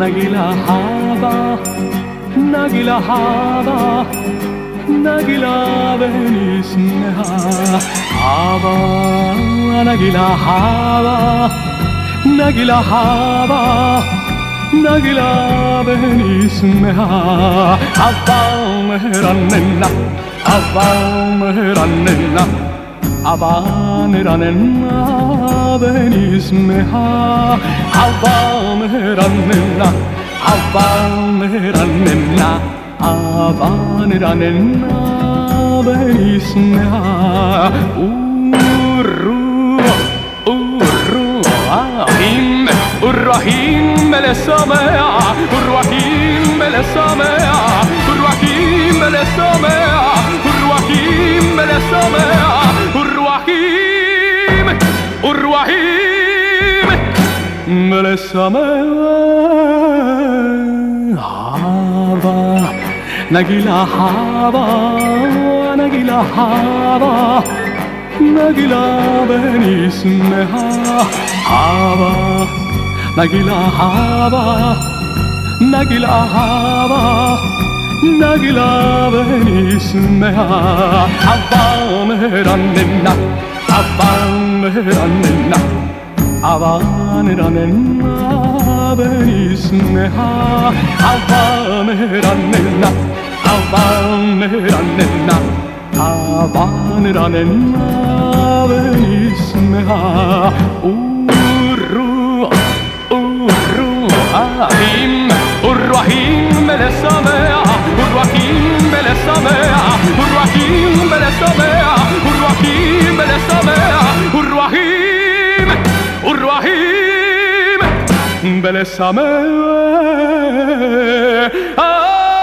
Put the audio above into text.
נגילה haba, נגילה haba, נגילה ונשמחה. haba, נגילה haba, נגילה haba, נגילה ונשמחה. haba מרננה, haba מרננה, haba מרננה ונשמחה. haba מרננה, haba מרננה, haba מרננה ונשמחה. الرحيم الرحيم للسماء الرحيم للسماء الرحيم للسماء الرحيم للسماء الرحيم الرحيم للسماء. haba نجيلا haba, نجيلا haba, نجيلا ונשמחה. haba نجيلا haba, نجيلا haba, نجيلا ונשמחה. haba מרננה, haba מרננה, haba מרננה ונשמחה. haba מרננה, haba מרננה, haba מרננה ונשמחה. الرحيم للسماء الرحيم للسماء الرحيم للسماء الرحيم للسماء الرحيم الرحيم للسماء.